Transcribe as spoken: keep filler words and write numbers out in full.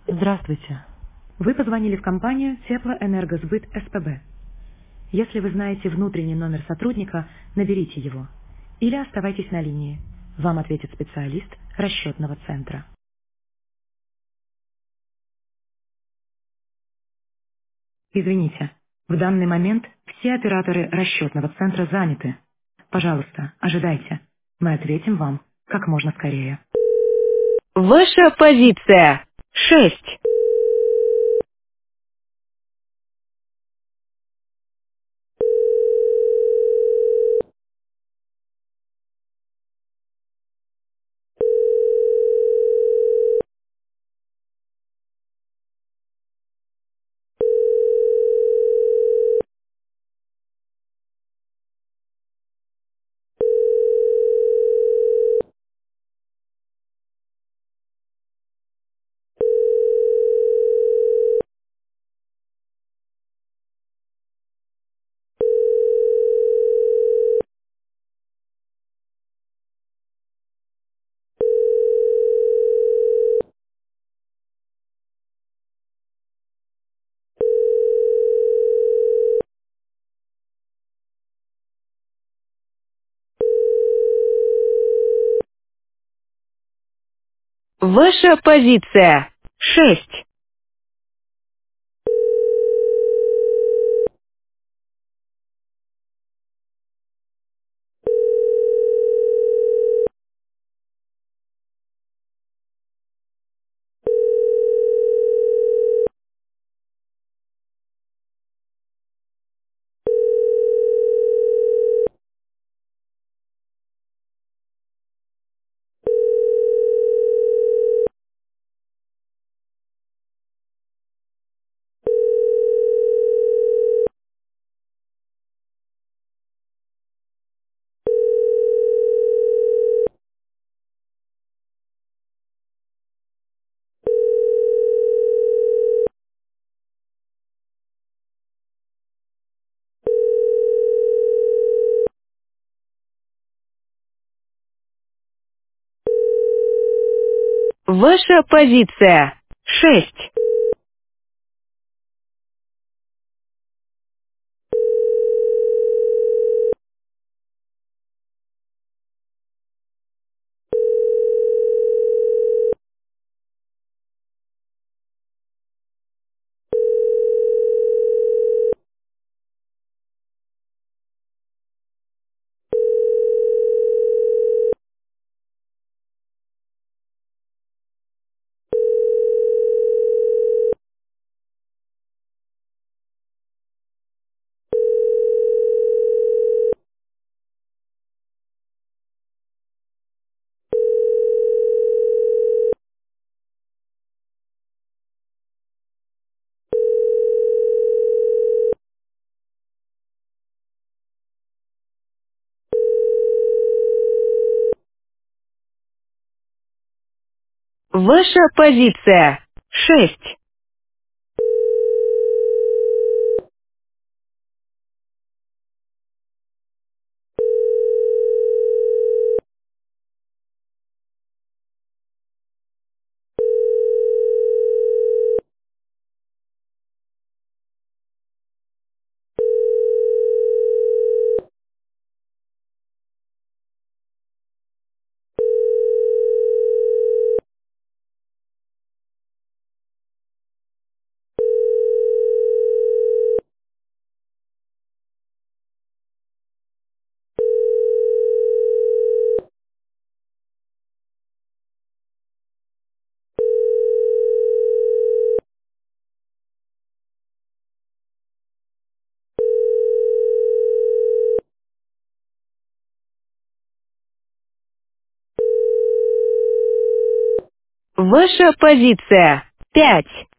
Здравствуйте. Вы позвонили в компанию Теплоэнергосбыт СПБ. Если вы знаете внутренний номер сотрудника, наберите его. Или оставайтесь на линии. Вам ответит специалист расчетного центра. Извините, в данный момент все операторы расчетного центра заняты. Пожалуйста, ожидайте. Мы ответим вам как можно скорее. Ваша позиция. Шесть. Ваша позиция. Шесть. Ваша позиция. Шесть. Ваша позиция. Шесть. Ваша позиция. Пять.